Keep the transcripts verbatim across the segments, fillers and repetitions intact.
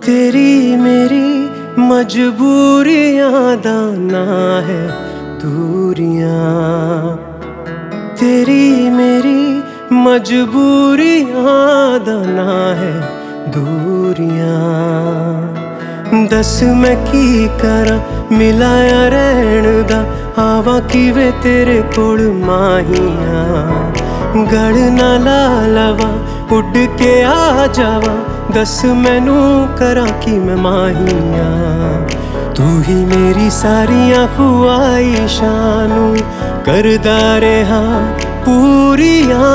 तेरी मेरी मजबूरियां दाना है दूरियां, तेरी मेरी मजबूरियां दाना है दूरियां। दस मैं की करा मिलाया रहन दा आवा किवे तेरे कोल माहियां। गल ना ला लवा उड़ के आ जावा, दस मैनू करा कि मैं माहियां। तू ही मेरी सारियां ख्वाहिशां नू करदा रहा पूरियां।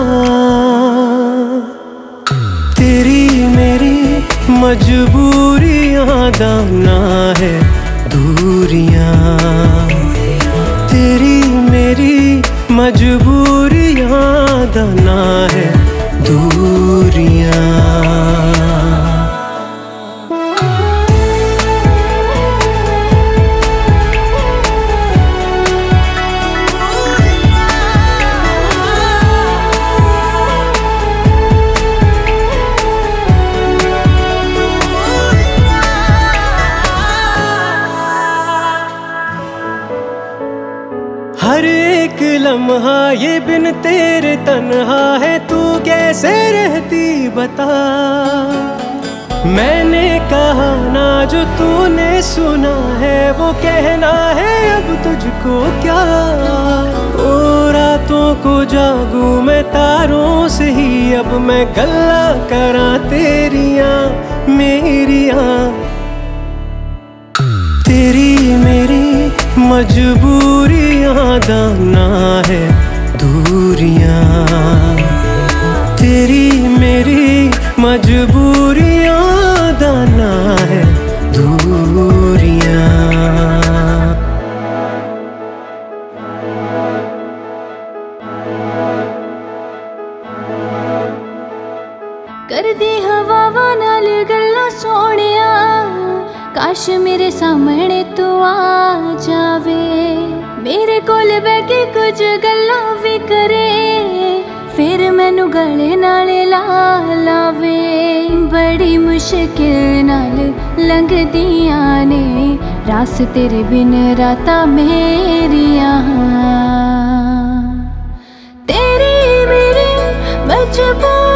तेरी मेरी मजबूरियां दाना है दूरियां, तेरी मेरी मजबूरियां दाना है दूरियां। हर एक लम्हा ये बिन तेरे तन्हा है, तू कैसे रहती बता। मैंने कहा ना जो तूने सुना है वो कहना है अब तुझको क्या। ओ रातों को जागूं मैं तारों से ही, अब मैं गल्ला करा तेरियां मेरियां। तेरी मेरी मजबूरियां दाना है दूरियां, तेरी मेरी मजबूरियां दाना है दूरियां। कर दी हवावां नाल गल्लां सोहणिया, काश मेरे सामने तू आ जावे। मेरे कोल बैठ के कुछ गल्लां भी करे, फिर मैनू गले नाल ला लावे। बड़ी मुश्किल नाल लंघदियां ने रास तेरे बिन रातां मेरियां। तेरी मेरी मजबूरी